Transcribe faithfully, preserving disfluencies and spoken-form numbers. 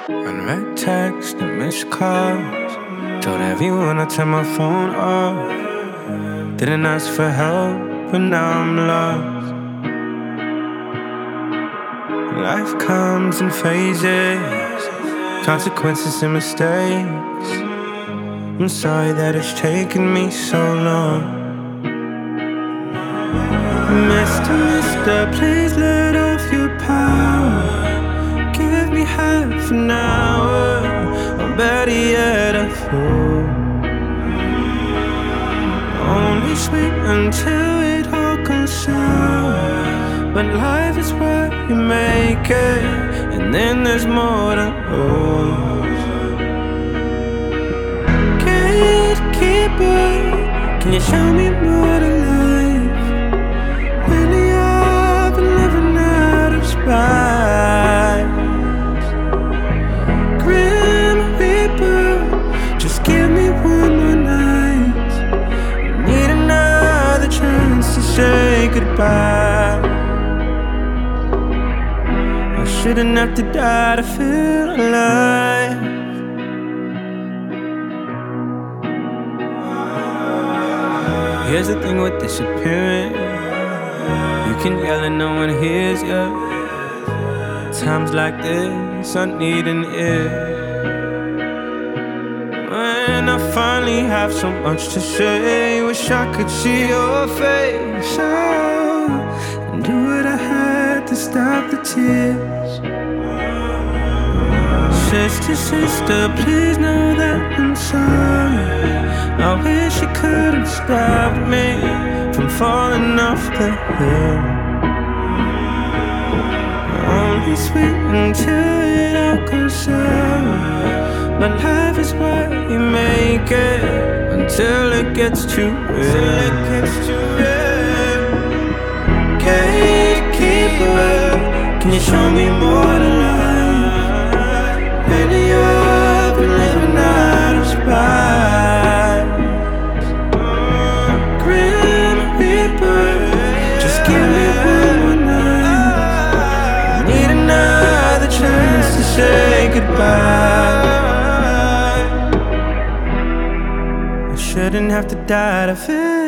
Unread text and missed calls. Told everyone I turned my phone off. Didn't ask for help, but now I'm lost. Life comes in phases, consequences and mistakes. I'm sorry that it's taken me so long. Mister, Mister, please let off your power. Give me half an hour, or better yet a full. Only sweet until it all goes sour. But life is what you make it, and then there's more to lose. Gatekeeper, can you show me more to life? Lately I've been living out of spite. Grim Reaper, just give me one more night. I need another chance to say goodbye. I shouldn't have to die to feel alive. Here's the thing with disappearing, you can yell and no one hears you. Times like this, I need an ear. When I finally have so much to say, wish I could see your face, oh, and do what I had to stop the tears. Sister, sister, please know that I'm sorry. I wish you could have stopped me from falling off the hill. Only sweet until it all goes sour. But life is what you make it, until it gets too real. Gatekeeper, can you show me more to life? Lately I've been living out of spite. Grim Reaper, just give me one more night. I need another chance to say goodbye. I shouldn't have to die to feel